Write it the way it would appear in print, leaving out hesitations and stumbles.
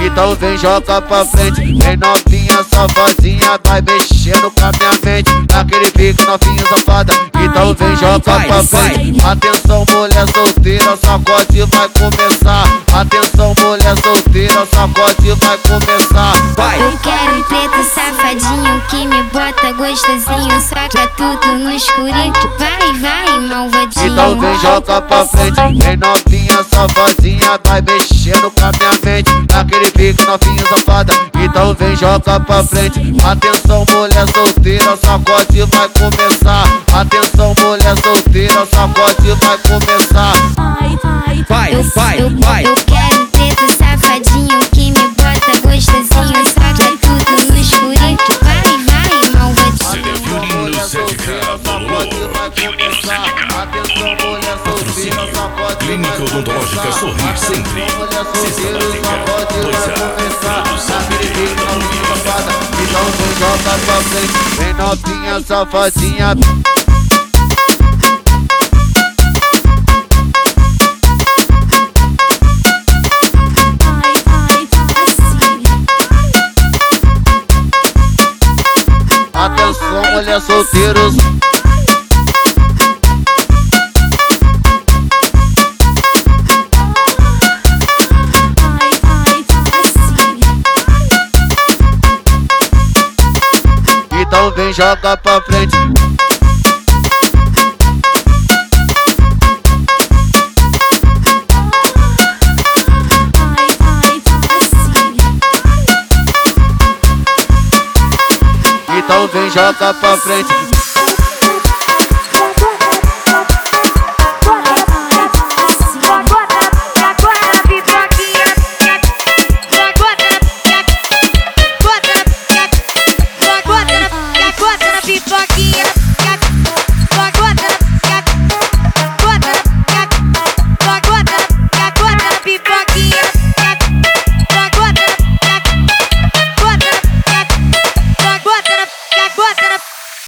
Então vem, joga pra frente. Vem novinha, safadinha, vai mexendo com a minha mente. Naquele pique novinha safada. Então vem, joga pra frente. Atenção, mulher solteira, sacode vai começar. Atenção, mulher solteira, sacode vai começar. Eu quero um preto safadinho que me bota gostosinho, soca tudo no escurinho. Vai, malvadinho. Então vem, joga pra frente. Vem novinha, safadinha, vai mexendo com a minha mente. Naquele pique novinha safada. Então vem, joga pra frente. Atenção, mulher solteira, sacode vai começar. Atenção, mulher solteira, sacode vai começar. Eu quero um preto safadinho que me bota gostosinho, soca tudo no escurinho. Vai, malvadinho. Violino 7K, Violino 7K, patrocínio Clínica Odontológica Sorrir Sempre. Sistemática 2A, produção Então vem, joga pra frente. Vem novinha, safadinha. Atenção, mulher solteiros. Então vem, joga pra frente. Então vem, joga pra frente. Pipoquinha.